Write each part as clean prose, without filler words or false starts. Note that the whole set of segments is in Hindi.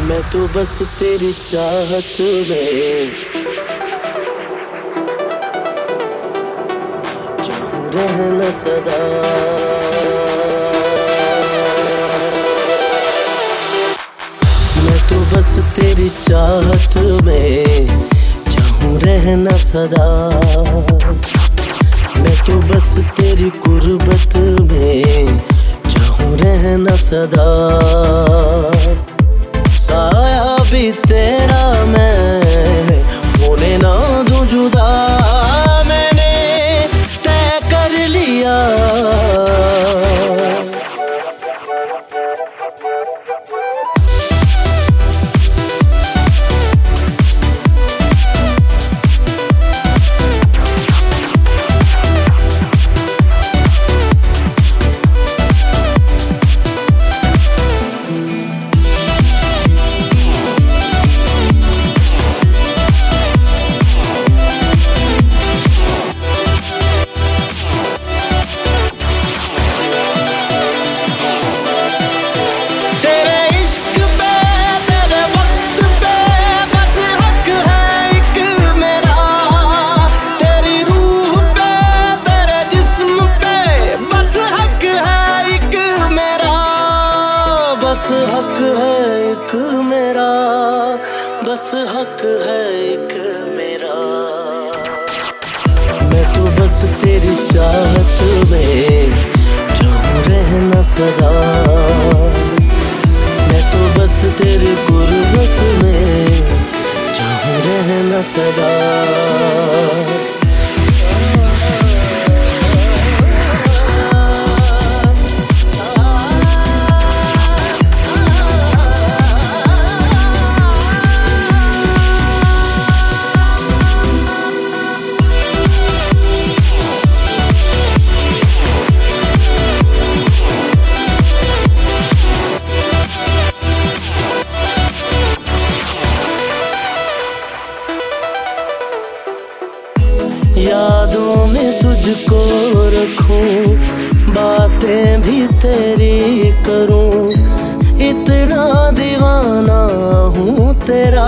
मैं तो बस तेरी चाहत में चाहूं रहना सदा। मैं तो बस तेरी चाहत में चाहूं रहना सदा। मैं तो बस तेरी गुर्बत में चाहूं रहना सदा। साया भी तेरा मैं होने ना दूं जुदा, मैंने तय कर लिया। बस हक है एक मेरा, बस हक है एक मेरा। मैं तो बस तेरी चाहत में चाहूं रहना सदा। मैं तो बस तेरी गुर्बत में चाहूं रहना सदा। यादों में तुझको रखूं, बातें भी तेरी करूं, इतना दीवाना हूँ तेरा।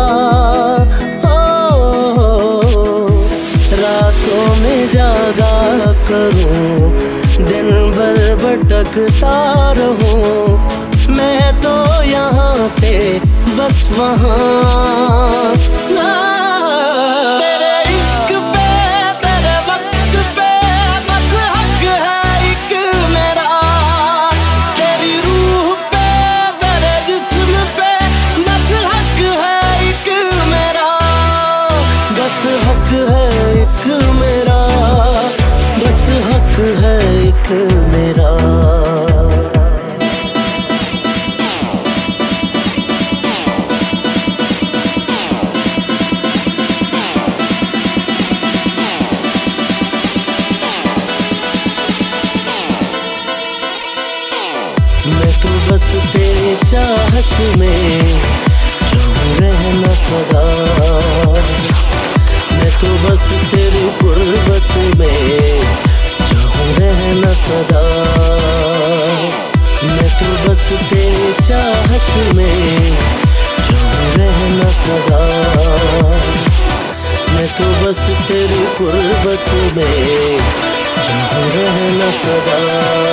रातों में जागा करूं, दिन भर भटकता रहूं, मैं तो यहाँ से बस वहाँ। हक है एक मेरा, बस हक है एक मेरा। मैं तो बस तेरी चाहत में चाहूं रहना सदा। मैं तो बस तेरी गुर्बत में चाहूं रहना सदा। मैं तो बस तेरी चाहत में चाहूं रहना सदा। मैं तो बस तेरी गुर्बत में चाहूं रहना सदा।